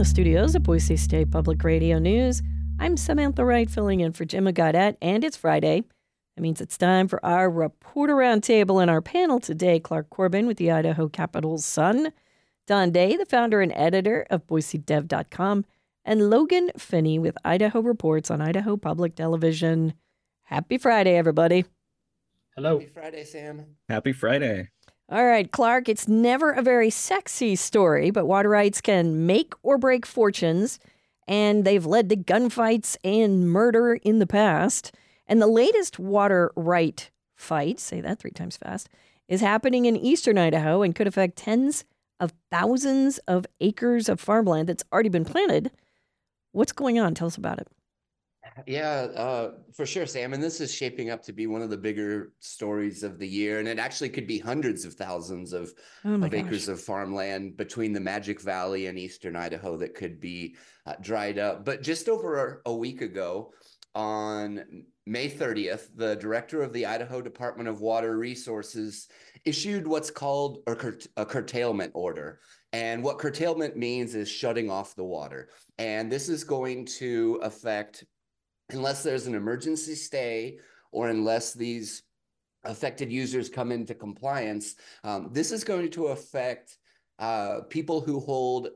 the studios of Boise State Public Radio News. I'm Samantha Wright filling in for Jim Gaudette, and it's Friday. That means it's time for our Reporter Roundtable. And our panel today, Clark Corbin with the Idaho Capital's Sun, Don Day, the founder and editor of BoiseDev.com, and Logan Finney with Idaho Reports on Idaho Public Television. Happy Friday, everybody. Hello. Happy Friday, Sam. Happy Friday. All right, Clark, it's never a very sexy story, but water rights can make or break fortunes, and they've led to gunfights and murder in the past. And the latest water right fight, say that 3 times fast, is happening in eastern Idaho and could affect tens of thousands of acres of farmland that's already been planted. What's going on? Tell us about it. Yeah, for sure, Sam. And this is shaping up to be one of the bigger stories of the year. And it actually could be hundreds of thousands of acres of farmland between the Magic Valley and eastern Idaho that could be dried up. But just over a week ago, on May 30th, the director of the Idaho Department of Water Resources issued what's called a curtailment order. And what curtailment means is shutting off the water. And this is going to affect, unless there's an emergency stay or unless these affected users come into compliance, this is going to affect people who hold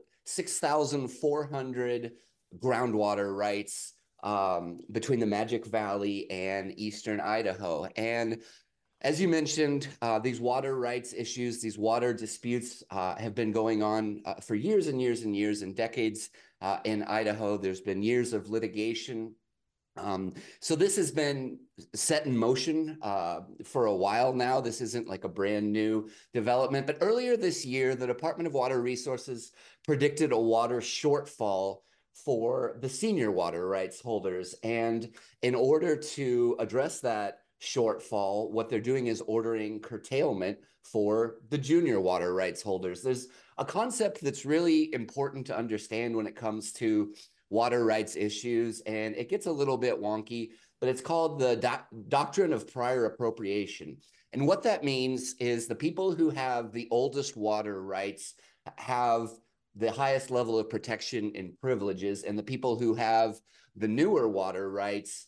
6,400 groundwater rights between the Magic Valley and eastern Idaho. And as you mentioned, these water rights issues, these water disputes have been going on for years and years and years and decades in Idaho. There's been years of litigation. So this has been set in motion for a while now. This isn't like a brand new development. But earlier this year, the Department of Water Resources predicted a water shortfall for the senior water rights holders. And in order to address that shortfall, what they're doing is ordering curtailment for the junior water rights holders. There's a concept that's really important to understand when it comes to water rights issues, and it gets a little bit wonky, but it's called the doctrine of prior appropriation. And what that means is the people who have the oldest water rights have the highest level of protection and privileges, and the people who have the newer water rights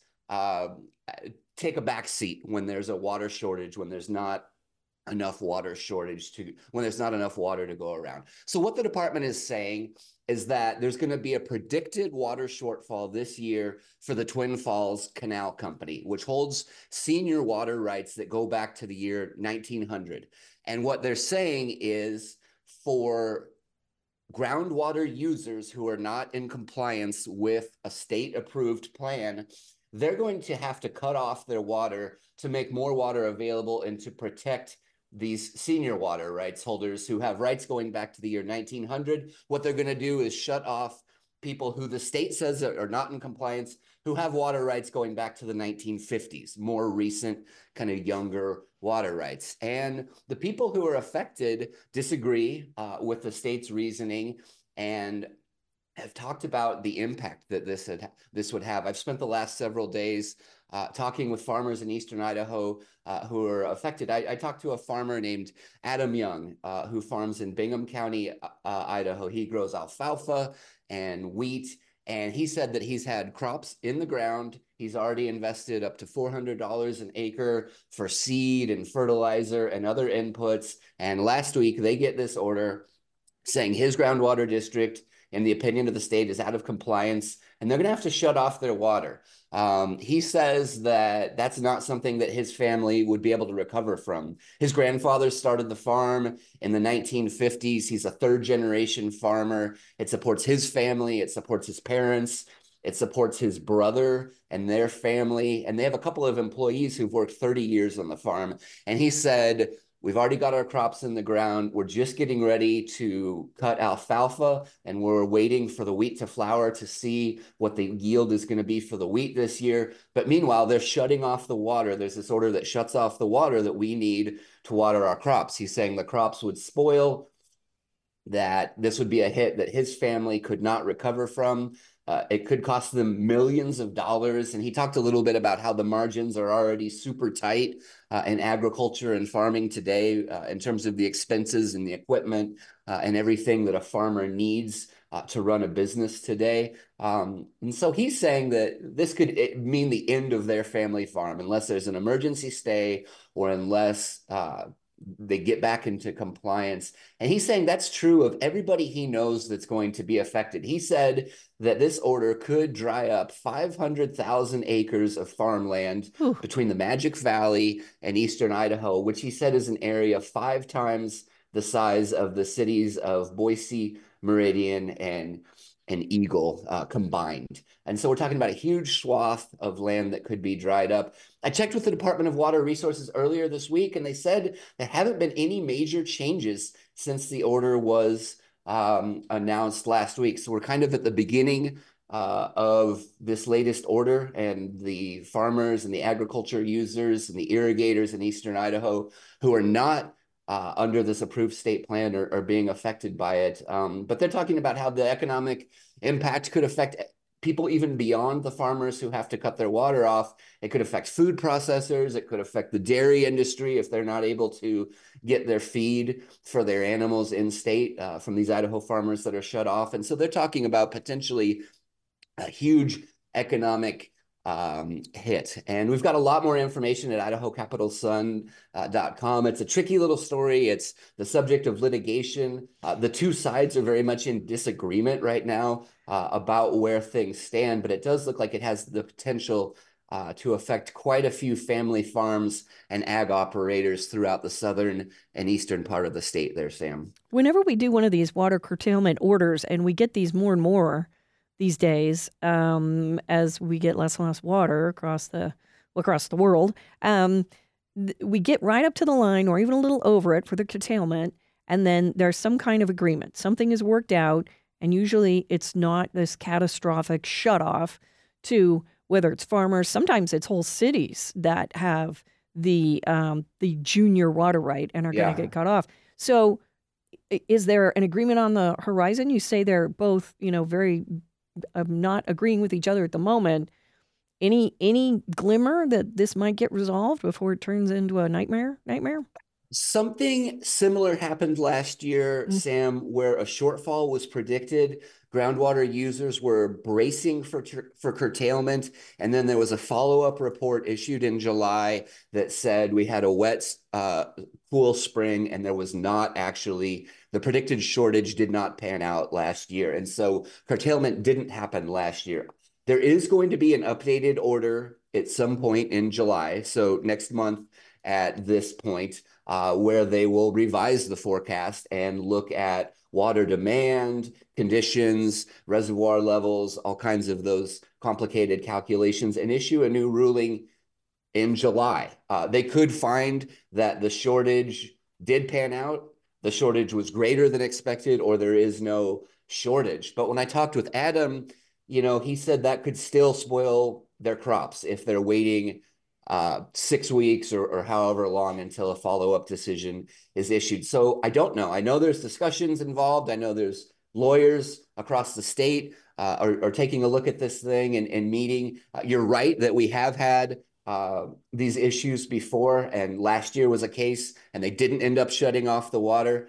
take a back seat when there's a water shortage, when there's not enough water to go around. So what the department is saying is that there's going to be a predicted water shortfall this year for the Twin Falls Canal Company, which holds senior water rights that go back to the year 1900. And what they're saying is for groundwater users who are not in compliance with a state-approved plan, they're going to have to cut off their water to make more water available and to protect these senior water rights holders who have rights going back to the year 1900. What they're going to do is shut off people who the state says are not in compliance, who have water rights going back to the 1950s, more recent, kind of younger water rights. And the people who are affected disagree with the state's reasoning and have talked about the impact that this would have. I've spent the last several days talking with farmers in eastern Idaho who are affected. I talked to a farmer named Adam Young who farms in Bingham County, Idaho. He grows alfalfa and wheat, and he said that he's had crops in the ground. He's already invested up to $400 an acre for seed and fertilizer and other inputs. And last week they get this order saying his groundwater district, in the opinion of the state, is out of compliance, and they're going to have to shut off their water. He says that that's not something that his family would be able to recover from. His grandfather started the farm in the 1950s. He's a third-generation farmer. It supports his family. It supports his parents. It supports his brother and their family. And they have a couple of employees who've worked 30 years on the farm. And he said, we've already got our crops in the ground. We're just getting ready to cut alfalfa, and we're waiting for the wheat to flower to see what the yield is going to be for the wheat this year. But meanwhile, they're shutting off the water. There's this order that shuts off the water that we need to water our crops. He's saying the crops would spoil, that this would be a hit that his family could not recover from. It could cost them millions of dollars. And he talked a little bit about how the margins are already super tight in agriculture and farming today in terms of the expenses and the equipment and everything that a farmer needs to run a business today. And so he's saying that this could mean the end of their family farm unless there's an emergency stay or unless they get back into compliance. And he's saying that's true of everybody he knows that's going to be affected. He said that this order could dry up 500,000 acres of farmland between the Magic Valley and eastern Idaho, which he said is an area 5 times the size of the cities of Boise, Meridian, and Eagle combined. And so we're talking about a huge swath of land that could be dried up. I checked with the Department of Water Resources earlier this week, and they said there haven't been any major changes since the order was announced last week. So we're kind of at the beginning of this latest order, and the farmers and the agriculture users and the irrigators in eastern Idaho who are not under this approved state plan are being affected by it. But they're talking about how the economic impact could affect people even beyond the farmers who have to cut their water off. It could affect food processors. It could affect the dairy industry if they're not able to get their feed for their animals in state from these Idaho farmers that are shut off. And so they're talking about potentially a huge economic hit. And we've got a lot more information at idahocapitalsun.com. It's a tricky little story. It's the subject of litigation. The two sides are very much in disagreement right now about where things stand, but it does look like it has the potential to affect quite a few family farms and ag operators throughout the southern and eastern part of the state there, Sam. Whenever we do one of these water curtailment orders, and we get these more and more these days, as we get less and less water across the world, we get right up to the line or even a little over it for the curtailment, and then there's some kind of agreement. Something is worked out, and usually it's not this catastrophic shutoff to whether it's farmers. Sometimes it's whole cities that have the junior water right and are going to get cut off. So is there an agreement on the horizon? You say they're both, very not agreeing with each other at the moment. Any glimmer that this might get resolved before it turns into a nightmare? Something similar happened last year, Sam, where a shortfall was predicted. Groundwater users were bracing for curtailment, and then there was a follow-up report issued in July that said we had a wet, cool spring, and there was not actually, the predicted shortage did not pan out last year, and so curtailment didn't happen last year. There is going to be an updated order at some point in July, so next month at this point, where they will revise the forecast and look at water demand, conditions, reservoir levels, all kinds of those complicated calculations, and issue a new ruling in July. They could find that the shortage did pan out, the shortage was greater than expected, or there is no shortage. But when I talked with Adam, he said that could still spoil their crops if they're waiting 6 weeks or however long until a follow-up decision is issued. So I don't know. I know there's discussions involved. I know there's lawyers across the state are taking a look at this thing and meeting. You're right that we have had these issues before, and last year was a case, and they didn't end up shutting off the water.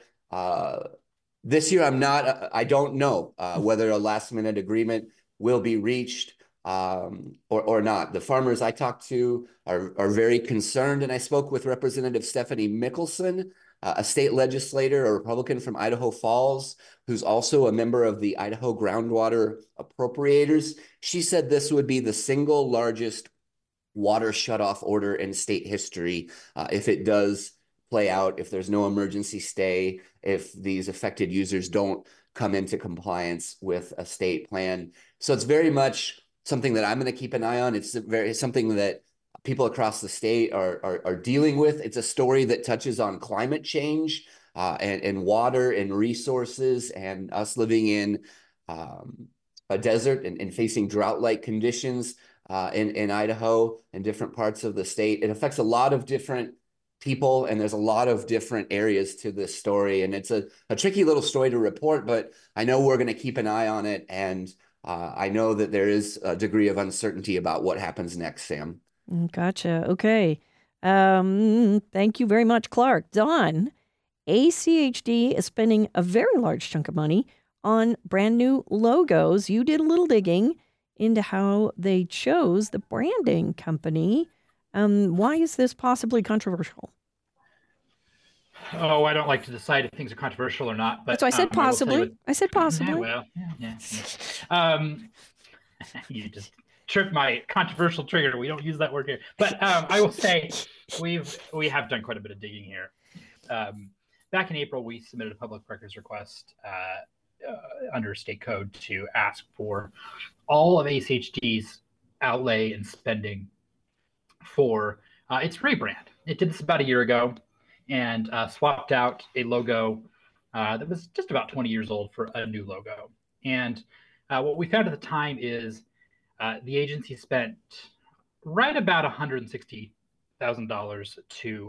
This year, I don't know whether a last-minute agreement will be reached or not. The farmers I talked to are very concerned, and I spoke with Representative Stephanie Mickelson, a state legislator, a Republican from Idaho Falls, who's also a member of the Idaho Groundwater Appropriators. She said this would be the single largest water shutoff order in state history if it does play out, if there's no emergency stay, if these affected users don't come into compliance with a state plan. So it's very much something that I'm going to keep an eye on. It's something that people across the state are dealing with. It's a story that touches on climate change and water and resources, and us living in a desert and facing drought-like conditions in Idaho and different parts of the state. It affects a lot of different people, and there's a lot of different areas to this story. And it's a tricky little story to report, but I know we're going to keep an eye on it, and I know that there is a degree of uncertainty about what happens next, Sam. Gotcha. Okay. Thank you very much, Clark. Don, ACHD is spending a very large chunk of money on brand new logos. You did a little digging into how they chose the branding company. Why is this possibly controversial? Oh, I don't like to decide if things are controversial or not. But So I said possibly. I said possibly. Yeah. You just tripped my controversial trigger. We don't use that word here. But I will say we have done quite a bit of digging here. Back in April, we submitted a public records request under state code to ask for all of ACHD's outlay and spending for its rebrand. It did this about a year ago and swapped out a logo that was just about 20 years old for a new logo. And what we found at the time is the agency spent right about $160,000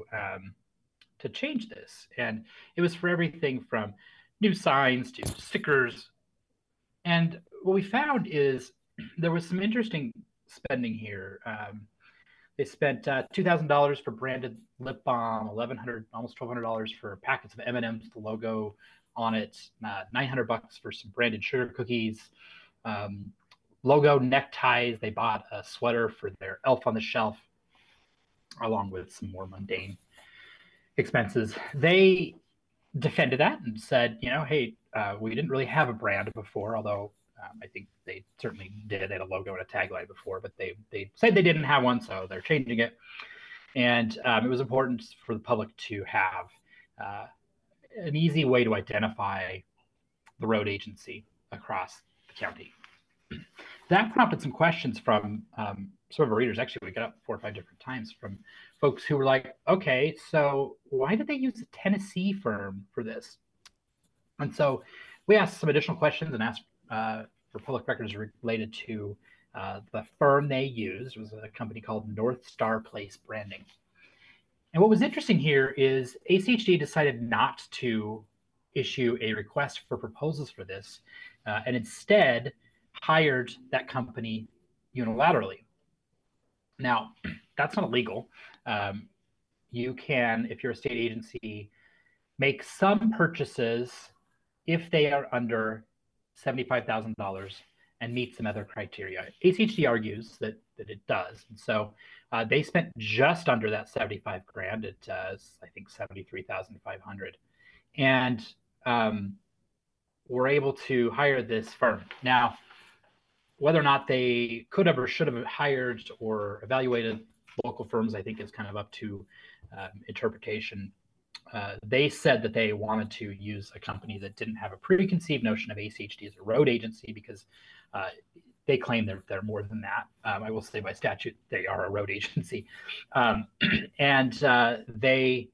to change this. And it was for everything from new signs to stickers. And what we found is there was some interesting spending here. They spent $2,000 for branded lip balm, $1,100, almost $1,200 for packets of M&Ms, the logo on it, $900 for some branded sugar cookies, logo neckties. They bought a sweater for their Elf on the Shelf, along with some more mundane expenses. They defended that and said, hey, we didn't really have a brand before, although I think they certainly did. They had a logo and a tagline before, but they said they didn't have one, so they're changing it. And it was important for the public to have an easy way to identify the road agency across the county. That prompted some questions from some of our readers. Actually, we got up 4 or 5 different times from folks who were like, okay, so why did they use a Tennessee firm for this? And so we asked some additional questions and asked for public records related to the firm they used. It was a company called North Star Place Branding. And what was interesting here is ACHD decided not to issue a request for proposals for this, and instead hired that company unilaterally. Now, that's not illegal. You can, if you're a state agency, make some purchases if they are under $75,000 and meet some other criteria. ACHD argues that it does. And so they spent just under that 75 grand. It does, I think, 73,500. And were able to hire this firm. Now, whether or not they could have or should have hired or evaluated local firms, I think is kind of up to interpretation. They said that they wanted to use a company that didn't have a preconceived notion of ACHD as a road agency because they claim they're more than that. I will say by statute, they are a road agency. And they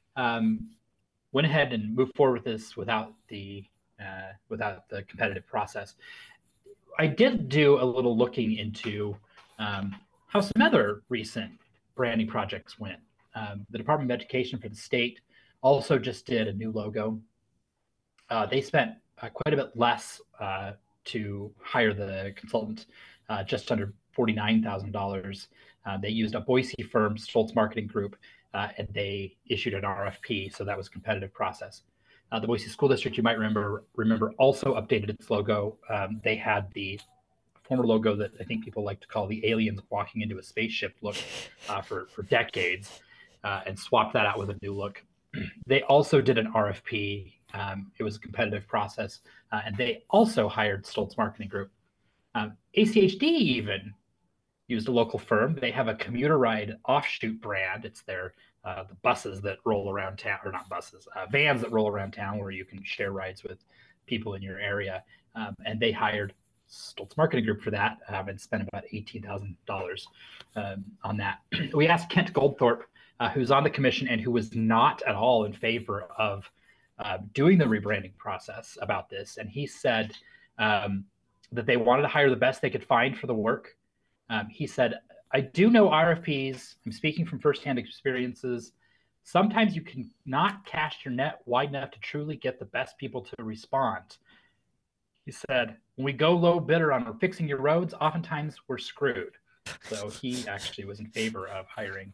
went ahead and moved forward with this without the competitive process. I did do a little looking into how some other recent branding projects went. The Department of Education for the state also just did a new logo. They spent quite a bit less to hire the consultant, just under $49,000. They used a Boise firm, Stoltz Marketing Group, and they issued an RFP, so that was a competitive process. The Boise School District, you might remember, also updated its logo. They had the former logo that I think people like to call the aliens walking into a spaceship look for decades, and swapped that out with a new look. They also did an RFP. It was a competitive process, and they also hired Stoltz Marketing Group. ACHD even used a local firm. They have a commuter ride offshoot brand. It's their the buses that roll around town, or not buses, vans that roll around town where you can share rides with people in your area. And they hired Stoltz Marketing Group for that and spent about $18,000 on that. We asked Kent Goldthorpe, who's on the commission and who was not at all in favor of doing the rebranding process about this. And he said that they wanted to hire the best they could find for the work. He said, I do know RFPs. I'm speaking from firsthand experiences. Sometimes you can not cast your net wide enough to truly get the best people to respond. He said, when we go low bidder on fixing your roads, oftentimes we're screwed. So he actually was in favor of hiring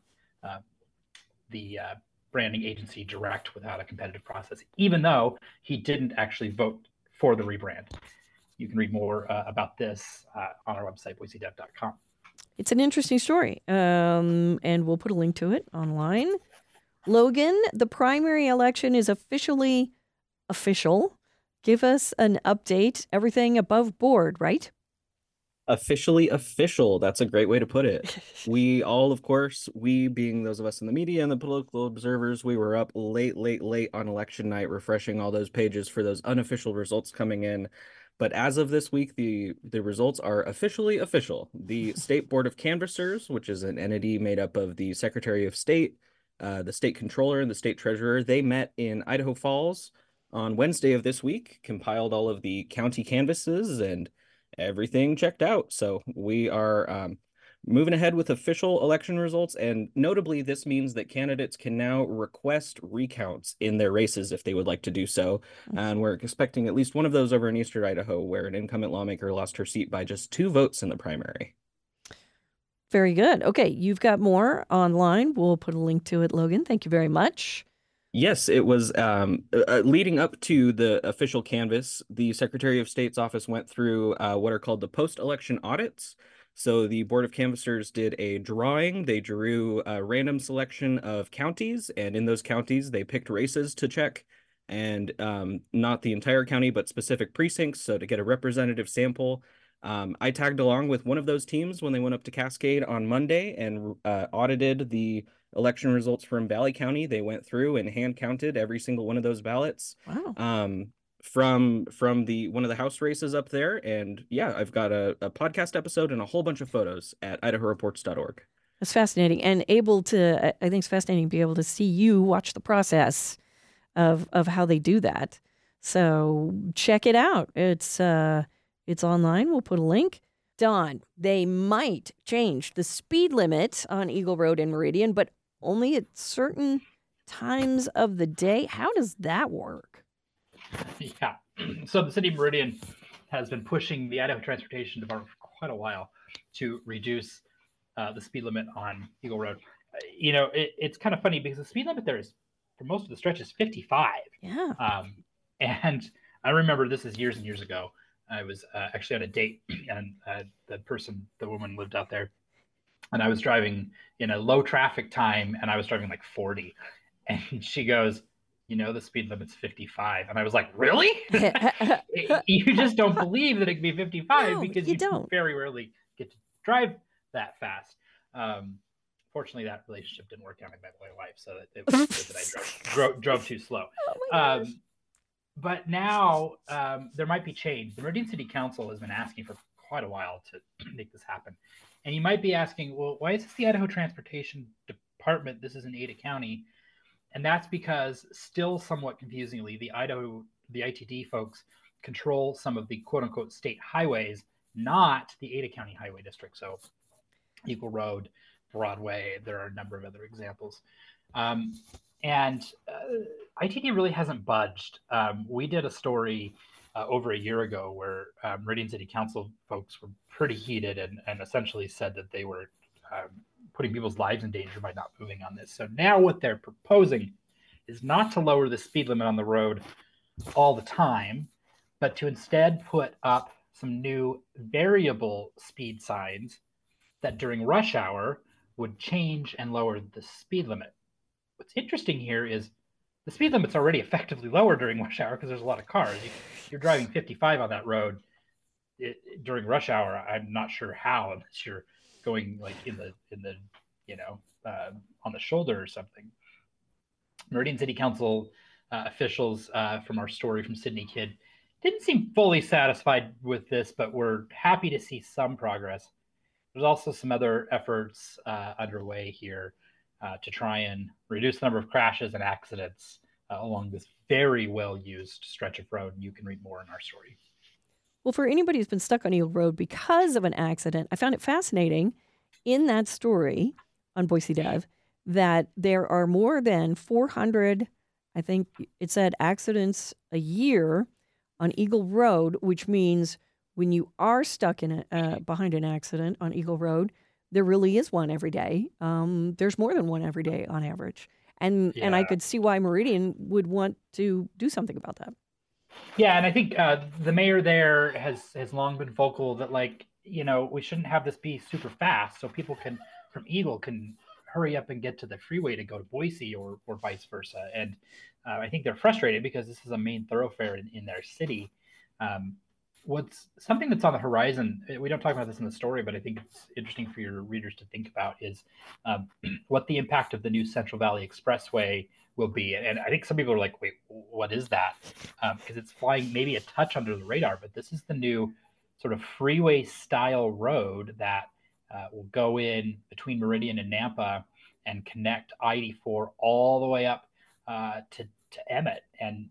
the branding agency direct without a competitive process, even though he didn't actually vote for the rebrand. You can read more about this on our website, boisedev.com. It's an interesting story, and we'll put a link to it online. Logan, the primary election is officially official. Give us an update. Everything above board, right? Officially official. That's a great way to put it. We all, of course, we being those of us in the media and the political observers, we were up late on election night, refreshing all those pages for those unofficial results coming in. But as of this week, the results are officially official. The State Board of Canvassers, which is an entity made up of the Secretary of State, the State Controller, and the State Treasurer, they met in Idaho Falls on Wednesday of this week, compiled all of the county canvasses, and everything checked out. So we are moving ahead with official election results. And notably, this means that candidates can now request recounts in their races if they would like to do so. And we're expecting at least one of those over in eastern Idaho, where an incumbent lawmaker lost her seat by just 2 votes in the primary. Very good. Okay, you've got more online. We'll put a link to it, Logan. Thank you very much. Yes, it was leading up to the official canvass. The Secretary of State's office went through what are called the post-election audits. So the Board of Canvassers did a drawing. They drew a random selection of counties, and in those counties, they picked races to check, and not the entire county, but specific precincts, so to get a representative sample. I tagged along with one of those teams when they went up to Cascade on Monday and audited the election results from Valley County. They went through and hand counted every single one of those ballots. Wow. From the one of the House races up there. And yeah, I've got a podcast episode and a whole bunch of photos at idahoreports.org. That's fascinating, and I think it's fascinating to be able to see you watch the process of how they do that. So check it out. It's online. We'll put a link. Don, they might change the speed limit on Eagle Road and Meridian, but only at certain times of the day. How does that work? Yeah. So the city of Meridian has been pushing the Idaho Transportation Department for quite a while to reduce the speed limit on Eagle Road. It's kind of funny because the speed limit there is, for most of the stretch, is 55. Yeah. And I remember this is years and years ago. I was actually on a date, and the woman lived out there, and I was driving in a low traffic time, and I was driving like 40, and she goes, the speed limit's 55. And I was like, really? You just don't believe that it can be 55 because you don't. Very rarely get to drive that fast. Fortunately, that relationship didn't work out in my life, so it was good that I drove too slow. Oh but now there might be change. The Meridian City Council has been asking for quite a while to make this happen. And you might be asking, well, why is this the Idaho Transportation Department? This is in Ada County. And that's because, still somewhat confusingly, the ITD folks control some of the quote-unquote state highways, not the Ada County Highway District. So Eagle Road, Broadway, there are a number of other examples. And ITD really hasn't budged. We did a story over a year ago where Meridian City Council folks were pretty heated and essentially said that they were putting people's lives in danger by not moving on this. So now what they're proposing is not to lower the speed limit on the road all the time, but to instead put up some new variable speed signs that during rush hour would change and lower the speed limit. What's interesting here is the speed limit's already effectively lower during rush hour because there's a lot of cars. You're driving 55 on that road during rush hour. I'm not sure how, unless you're going like in the on the shoulder or something. Meridian City Council officials from our story from Sydney Kid didn't seem fully satisfied with this, but we're happy to see some progress. There's also some other efforts underway here to try and reduce the number of crashes and accidents along this very well-used stretch of road. And you can read more in our story. Well, for anybody who's been stuck on Eagle Road because of an accident, I found it fascinating in that story on Boise Dev that there are more than 400, I think it said, accidents a year on Eagle Road, which means when you are stuck in behind an accident on Eagle Road, there really is one every day. There's more than one every day on average. And I could see why Meridian would want to do something about that. Yeah, and I think the mayor there has long been vocal that, like, we shouldn't have this be super fast, so people from Eagle can hurry up and get to the freeway to go to Boise or vice versa. And I think they're frustrated because this is a main thoroughfare in their city. Um, what's something that's on the horizon? We don't talk about this in the story, but I think it's interesting for your readers to think about is what the impact of the new Central Valley Expressway will be. And I think some people are like, wait, what is that? Because it's flying maybe a touch under the radar, but this is the new sort of freeway style road that will go in between Meridian and Nampa and connect I-84 all the way up to Emmett. And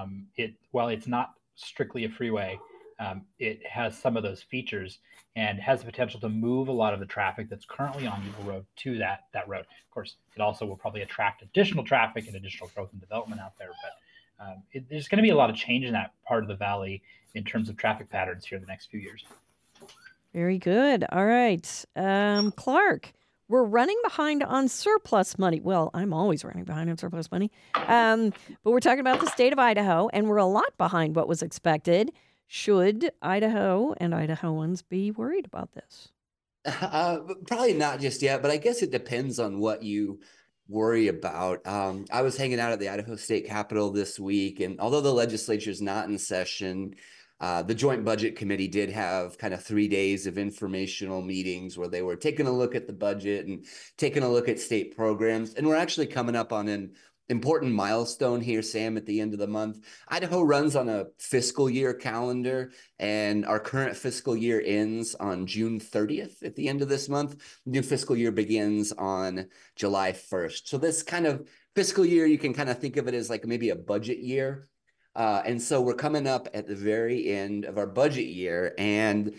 while it's not strictly a freeway, it has some of those features and has the potential to move a lot of the traffic that's currently on Eagle Road to that road. Of course, it also will probably attract additional traffic and additional growth and development out there, but there's going to be a lot of change in that part of the valley in terms of traffic patterns here in the next few years. Very good. All right. Clark, we're running behind on surplus money. Well, I'm always running behind on surplus money. But we're talking about the state of Idaho, and we're a lot behind what was expected. Should Idaho and Idahoans be worried about this? Probably not just yet, but I guess it depends on what you worry about. I was hanging out at the Idaho State Capitol this week, and although the legislature is not in session, the Joint Budget Committee did have kind of 3 days of informational meetings where they were taking a look at the budget and taking a look at state programs. And we're actually coming up on an important milestone here, Sam, at the end of the month. Idaho runs on a fiscal year calendar, and our current fiscal year ends on June 30th at the end of this month. New fiscal year begins on July 1st. So this kind of fiscal year, you can kind of think of it as like maybe a budget year. And so we're coming up at the very end of our budget year, and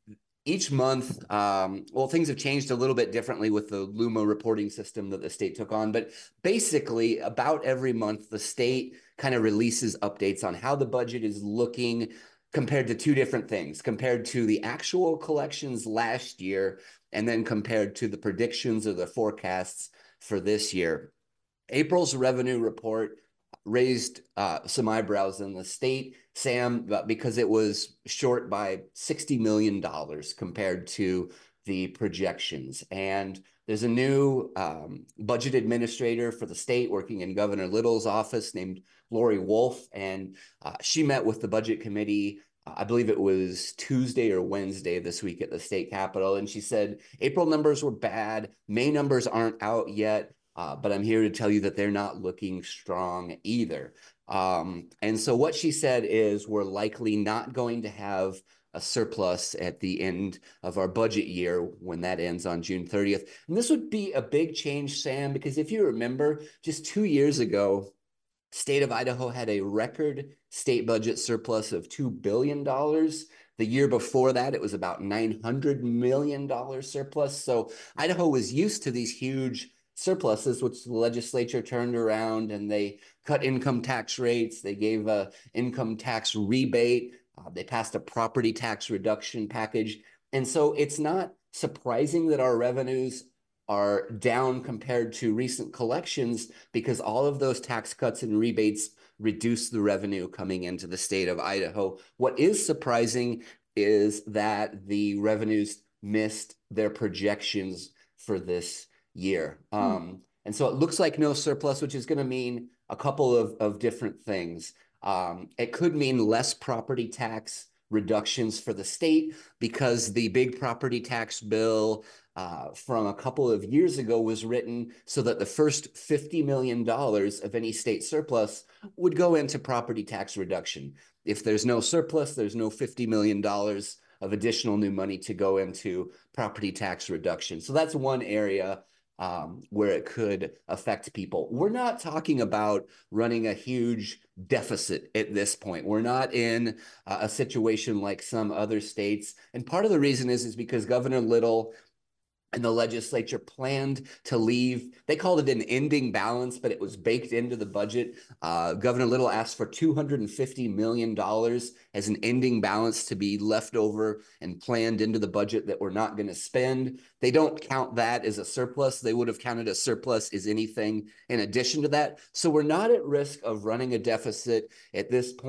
each month, things have changed a little bit differently with the LUMA reporting system that the state took on, but basically about every month, the state kind of releases updates on how the budget is looking compared to two different things, compared to the actual collections last year, and then compared to the predictions or the forecasts for this year. April's revenue report raised some eyebrows in the state, Sam, because it was short by $60 million compared to the projections. And there's a new budget administrator for the state working in Governor Little's office named Lori Wolf, and she met with the budget committee. I believe it was Tuesday or Wednesday this week at the state capitol, and she said April numbers were bad, May numbers aren't out yet, but I'm here to tell you that they're not looking strong either. And so what she said is we're likely not going to have a surplus at the end of our budget year when that ends on June 30th. And this would be a big change, Sam, because if you remember, just 2 years ago, state of Idaho had a record state budget surplus of $2 billion. The year before that, it was about $900 million surplus. So Idaho was used to these huge surpluses, which the legislature turned around and they cut income tax rates. They gave a income tax rebate. They passed a property tax reduction package. And so it's not surprising that our revenues are down compared to recent collections because all of those tax cuts and rebates reduce the revenue coming into the state of Idaho. What is surprising is that the revenues missed their projections for this year. And so it looks like no surplus, which is going to mean a couple of different things. It could mean less property tax reductions for the state because the big property tax bill from a couple of years ago was written so that the first $50 million of any state surplus would go into property tax reduction. If there's no surplus, there's no $50 million of additional new money to go into property tax reduction. So that's one area where it could affect people. We're not talking about running a huge deficit at this point. We're not in a situation like some other states. And part of the reason is because Governor Little and the legislature planned to leave, they called it an ending balance, but it was baked into the budget. Governor Little asked for $250 million as an ending balance to be left over and planned into the budget that we're not going to spend. They don't count that as a surplus. They would have counted a surplus as anything in addition to that. So we're not at risk of running a deficit at this point.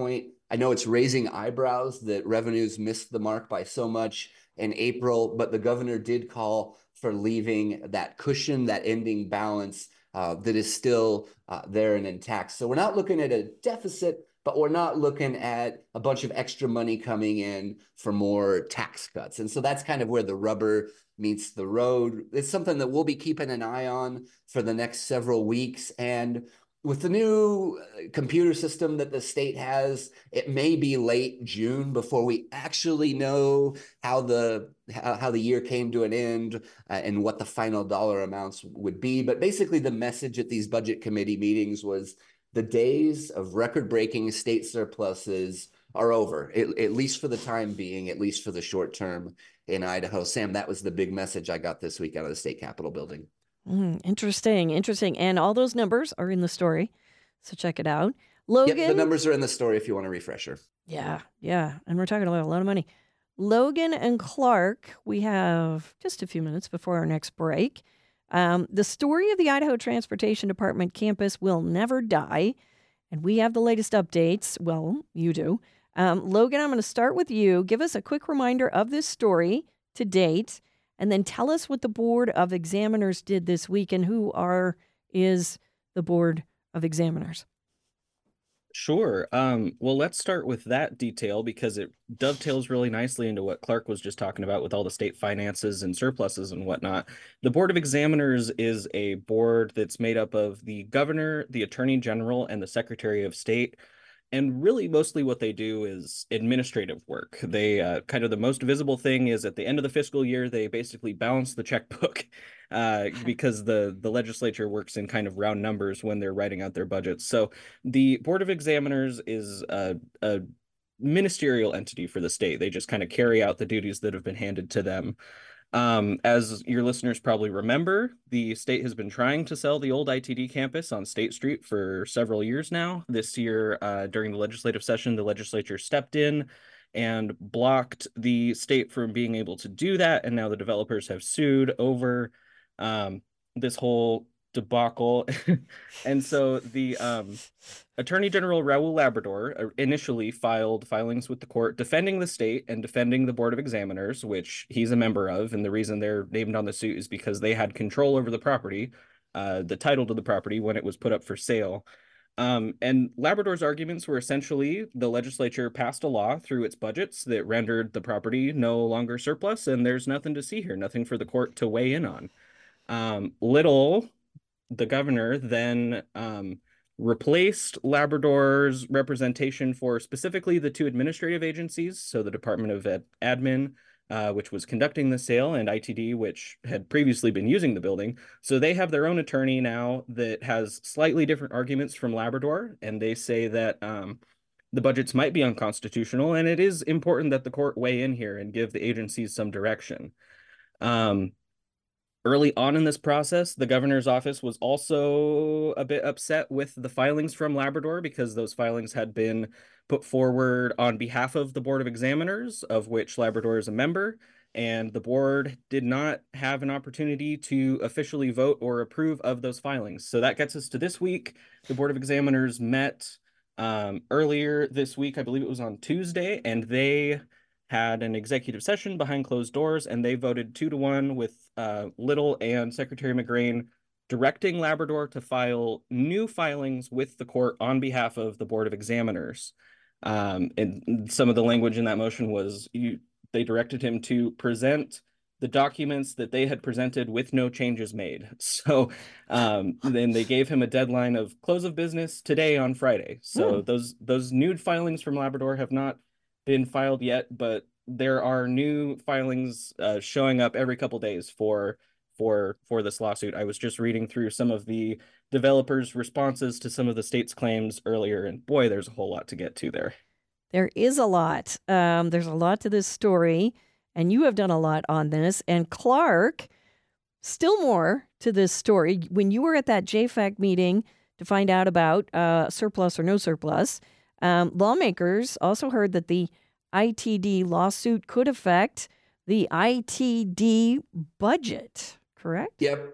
I know it's raising eyebrows that revenues missed the mark by so much in April, but the governor did call for leaving that cushion, that ending balance that is still there and intact. So we're not looking at a deficit, but we're not looking at a bunch of extra money coming in for more tax cuts. And so that's kind of where the rubber meets the road. It's something that we'll be keeping an eye on for the next several weeks. And with the new computer system that the state has, it may be late June before we actually know how the year came to an end and what the final dollar amounts would be. But basically the message at these budget committee meetings was the days of record-breaking state surpluses are over, at least for the time being, at least for the short term in Idaho. Sam, that was the big message I got this week out of the state capitol building. Interesting. And all those numbers are in the story, so check it out. Logan? Yep, the numbers are in the story if you want a refresher. Yeah. And we're talking about a lot of money. Logan and Clark, we have just a few minutes before our next break. The story of the Idaho Transportation Department campus will never die, and we have the latest updates. Well, you do. Logan, I'm going to start with you. Give us a quick reminder of this story to date, and then tell us what the Board of Examiners did this week and who is the Board of Examiners. Sure. Well, let's start with that detail because it dovetails really nicely into what Clark was just talking about with all the state finances and surpluses and whatnot. The Board of Examiners is a board that's made up of the governor, the attorney general, and the secretary of state. And really, mostly what they do is administrative work. They kind of the most visible thing is at the end of the fiscal year, they basically balance the checkbook because the legislature works in kind of round numbers when they're writing out their budgets. So the Board of Examiners is a ministerial entity for the state. They just kind of carry out the duties that have been handed to them. As your listeners probably remember, the state has been trying to sell the old ITD campus on State Street for several years now. This year, during the legislative session, the legislature stepped in and blocked the state from being able to do that. And now the developers have sued over this whole debacle. And so the Attorney General Raul Labrador initially filed filings with the court defending the state and defending the Board of Examiners, which he's a member of. And the reason they're named on the suit is because they had control over the property, the title to the property when it was put up for sale. And Labrador's arguments were essentially the legislature passed a law through its budgets that rendered the property no longer surplus, and there's nothing to see here, nothing for the court to weigh in on. Little, the governor, then replaced Labrador's representation for specifically the two administrative agencies, so the Department of Admin, which was conducting the sale, and ITD, which had previously been using the building. So they have their own attorney now that has slightly different arguments from Labrador, and they say that the budgets might be unconstitutional, and it is important that the court weigh in here and give the agencies some direction. Early on in this process, the governor's office was also a bit upset with the filings from Labrador because those filings had been put forward on behalf of the Board of Examiners, of which Labrador is a member, and the board did not have an opportunity to officially vote or approve of those filings. So that gets us to this week. The Board of Examiners met earlier this week, I believe it was on Tuesday, and they had an executive session behind closed doors, and they voted 2-1 with Little and Secretary McGrain directing Labrador to file new filings with the court on behalf of the Board of Examiners. And some of the language in that motion was they directed him to present the documents that they had presented with no changes made. So then they gave him a deadline of close of business today on Friday. So those new filings from Labrador have not been filed yet, but there are new filings showing up every couple days for this lawsuit. I was just reading through some of the developers' responses to some of the state's claims earlier, and boy, there's a whole lot to get to there. There is a lot. There's a lot to this story, and you have done a lot on this. And Clark, still more to this story. When you were at that JFAC meeting to find out about surplus or no surplus, lawmakers also heard that the ITD lawsuit could affect the ITD budget, correct? Yep.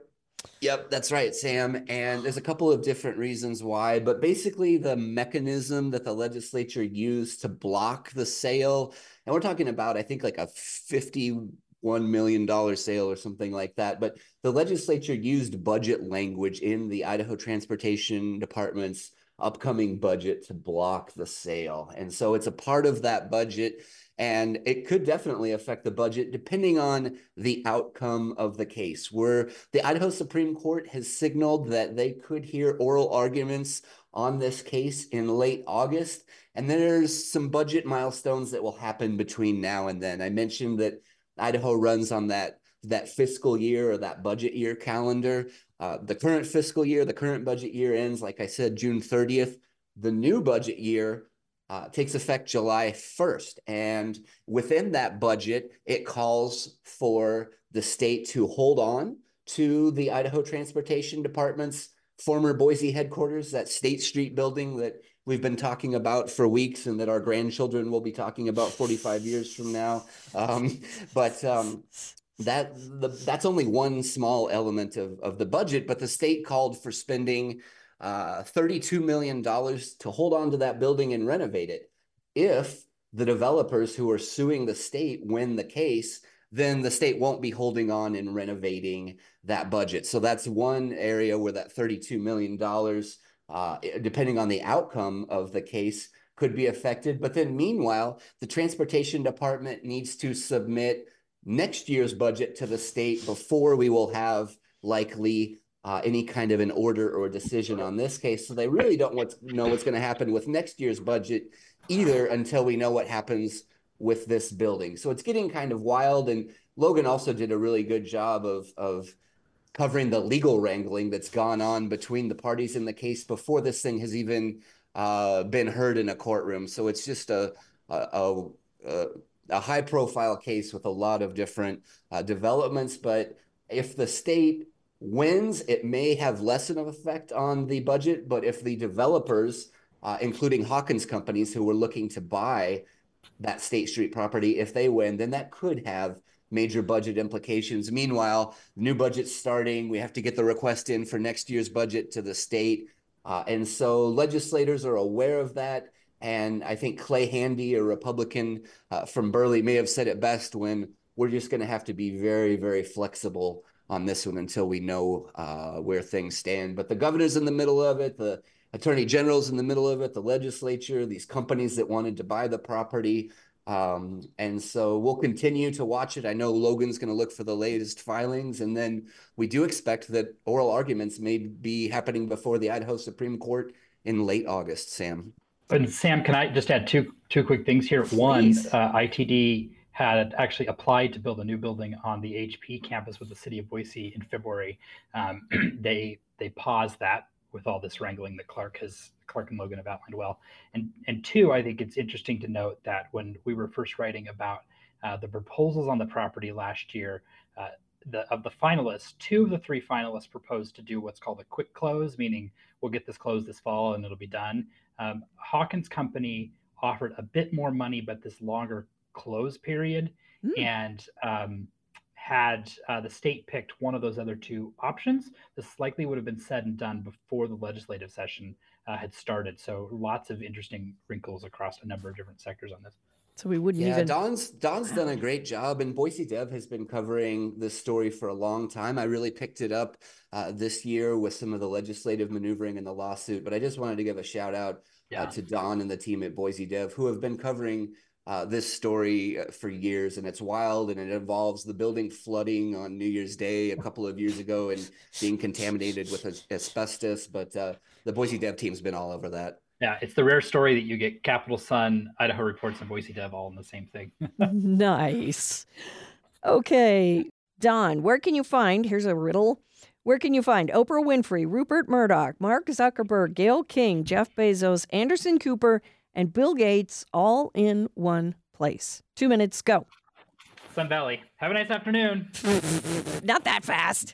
Yep, that's right, Sam. And there's a couple of different reasons why, but basically the mechanism that the legislature used to block the sale, and we're talking about, I think, like a $51 million sale or something like that. But the legislature used budget language in the Idaho Transportation Department's upcoming budget to block the sale. And so it's a part of that budget. And it could definitely affect the budget depending on the outcome of the case. Where the Idaho Supreme Court has signaled that they could hear oral arguments on this case in late August. And then there's some budget milestones that will happen between now and then. I mentioned that Idaho runs on that fiscal year or that budget year calendar. The current fiscal year, the current budget year ends, like I said, June 30th. The new budget year takes effect July 1st. And within that budget, it calls for the state to hold on to the Idaho Transportation Department's former Boise headquarters, that State Street building that we've been talking about for weeks and that our grandchildren will be talking about 45 years from now. That's only one small element of the budget, but the state called for spending $32 million to hold on to that building and renovate it. If the developers who are suing the state win the case, then the state won't be holding on and renovating that budget. So that's one area where that $32 million, depending on the outcome of the case, could be affected. But then meanwhile, the Transportation Department needs to submit next year's budget to the state before we will have likely any kind of an order or decision on this case. So they really don't know what's going to happen with next year's budget either until we know what happens with this building. So it's getting kind of wild. And Logan also did a really good job of covering the legal wrangling that's gone on between the parties in the case before this thing has even been heard in a courtroom. So it's just a high profile case with a lot of different developments. But if the state wins, it may have less of an effect on the budget. But if the developers, including Hawkins companies who were looking to buy that State Street property, if they win, then that could have major budget implications. Meanwhile, new budget's starting. We have to get the request in for next year's budget to the state. And so legislators are aware of that. And I think Clay Handy, a Republican from Burley, may have said it best when we're just going to have to be very, very flexible on this one until we know where things stand. But the governor's in the middle of it, the attorney general's in the middle of it, the legislature, these companies that wanted to buy the property. And so we'll continue to watch it. I know Logan's going to look for the latest filings, and then we do expect that oral arguments may be happening before the Idaho Supreme Court in late August, Sam. And Sam, can I just add two quick things here? Please. One, ITD had actually applied to build a new building on the HP campus with the city of Boise in February. They paused that with all this wrangling that Clark and Logan have outlined well. And two, I think it's interesting to note that when we were first writing about the proposals on the property last year, of the finalists, 2 of the 3 finalists proposed to do what's called a quick close, meaning we'll get this closed this fall and it'll be done. Hawkins Company offered a bit more money, but this longer close period, and had the state picked one of those other 2 options, this likely would have been said and done before the legislative session had started. So lots of interesting wrinkles across a number of different sectors on this. So we wouldn't even. Don's done a great job, and Boise Dev has been covering this story for a long time. I really picked it up this year with some of the legislative maneuvering in the lawsuit, but I just wanted to give a shout out to Don and the team at Boise Dev, who have been covering this story for years, and it's wild, and it involves the building flooding on New Year's Day a couple of years ago and being contaminated with asbestos. But the Boise Dev team's been all over that. Yeah, it's the rare story that you get Capital Sun, Idaho Reports, and Boise Dev all in the same thing. Nice. Okay, Don, where can you find, here's a riddle, where can you find Oprah Winfrey, Rupert Murdoch, Mark Zuckerberg, Gayle King, Jeff Bezos, Anderson Cooper, and Bill Gates all in one place? 2 minutes, go. Sun Valley. Have a nice afternoon. Not that fast.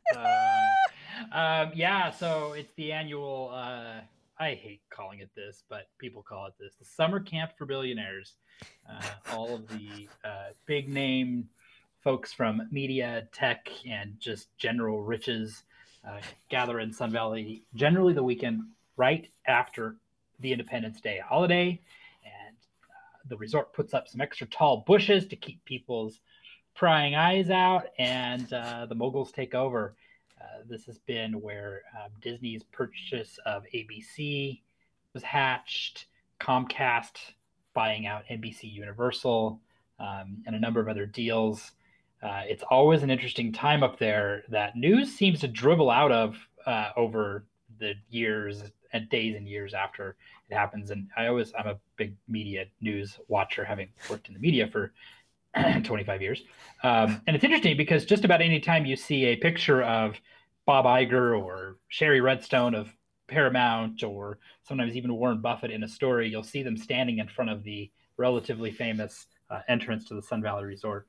So it's the annual, I hate calling it this, but people call it this, the Summer Camp for Billionaires. All of the big name folks from media, tech, and just general riches gather in Sun Valley generally the weekend right after the Independence Day holiday. And the resort puts up some extra tall bushes to keep people's prying eyes out, and the moguls take over. This has been where Disney's purchase of ABC was hatched, Comcast buying out NBC Universal, and a number of other deals. It's always an interesting time up there that news seems to dribble out of over the years and days and years after it happens. And I'm a big media news watcher, having worked in the media for 25 years. And it's interesting because just about any time you see a picture of Bob Iger or Sherry Redstone of Paramount, or sometimes even Warren Buffett in a story, you'll see them standing in front of the relatively famous entrance to the Sun Valley Resort.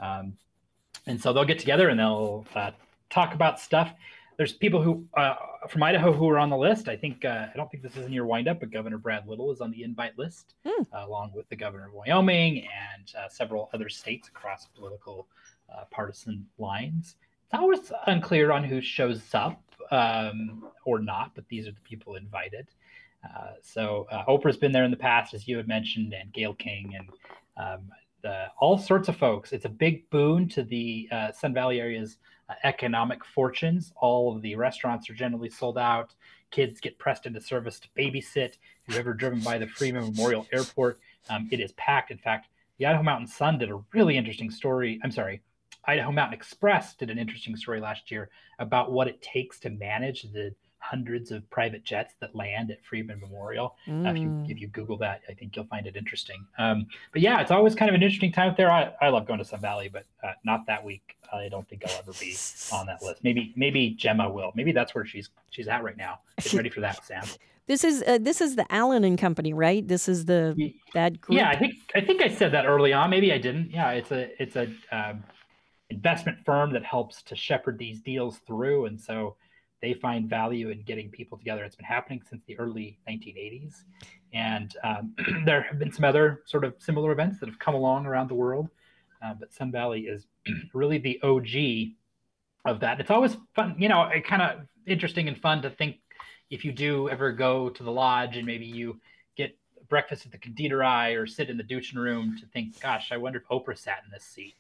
And so they'll get together and they'll talk about stuff. There's people who from Idaho who are on the list. I don't think this is in your windup, but Governor Brad Little is on the invite list, along with the governor of Wyoming and several other states across political partisan lines. It's always unclear on who shows up or not, but these are the people invited. So Oprah's been there in the past, as you had mentioned, and Gayle King and all sorts of folks. It's a big boon to the Sun Valley area's economic fortunes. All of the restaurants are generally sold out. Kids get pressed into service to babysit. If you've ever driven by the Freeman Memorial Airport, it is packed. In fact, the Idaho Mountain Sun did a really interesting story. Idaho Mountain Express did an interesting story last year about what it takes to manage the hundreds of private jets that land at Freeman Memorial. If you Google that, I think you'll find it interesting. But yeah, it's always kind of an interesting time up there. I love going to Sun Valley, but not that week. I don't think I'll ever be on that list. Maybe Gemma will. Maybe that's where she's at right now. Get ready for that, Sam. This is the Allen and Company, right? This is that group. Yeah, I think I said that early on. Maybe I didn't. Yeah, it's a investment firm that helps to shepherd these deals through, and so they find value in getting people together. It's been happening since the early 1980s, and there have been some other sort of similar events that have come along around the world, but Sun Valley is really the OG of that. It's always fun, kind of interesting and fun to think, if you do ever go to the lodge and maybe you get breakfast at the Konditorei or sit in the Duchin room, to think, gosh, I wonder if Oprah sat in this seat.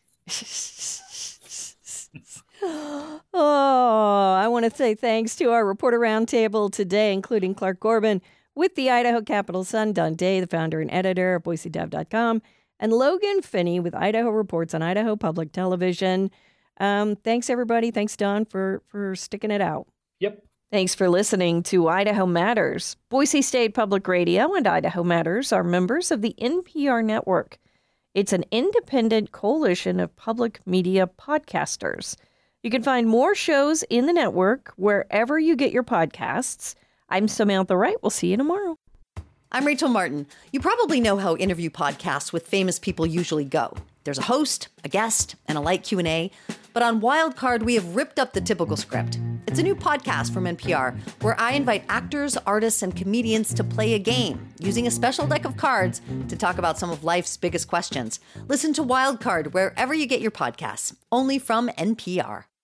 I want to say thanks to our reporter roundtable today, including Clark Corbin with the Idaho Capital Sun, Don Day, the founder and editor of BoiseDev.com, and Logan Finney with Idaho Reports on Idaho Public Television. Thanks, everybody. Thanks, Don, for sticking it out. Yep. Thanks for listening to Idaho Matters. Boise State Public Radio and Idaho Matters are members of the NPR network. It's an independent coalition of public media podcasters. You can find more shows in the network wherever you get your podcasts. I'm Samantha Wright. We'll see you tomorrow. I'm Rachel Martin. You probably know how interview podcasts with famous people usually go. There's a host, a guest, and a light Q&A. But on Wildcard, we have ripped up the typical script. It's a new podcast from NPR where I invite actors, artists, and comedians to play a game using a special deck of cards to talk about some of life's biggest questions. Listen to Wildcard wherever you get your podcasts, only from NPR.